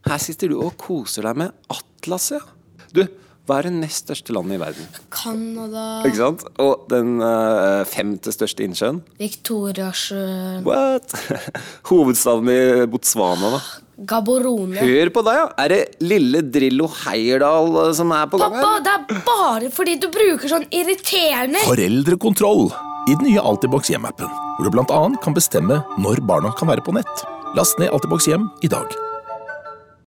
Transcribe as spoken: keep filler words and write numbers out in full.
Her sitter du og koser deg med Atlas, ja. Du, hva er det nest største landet i verden? Canada. Ikke sant? Og den uh, femte største innsjøen? Victoriasjøen. What? Hovedstaden i Botswana, da? Gaborone. Hør på deg, ja. Er det lille Drillo Heierdal som er på gang her? Pappa, det er bare fordi du bruker sånn irriterende. Foreldrekontroll i den nye Altibox hjem-appen, hvor du blant annet kan bestemme når barna kan være på nett. Last ned Altibox hjem i dag.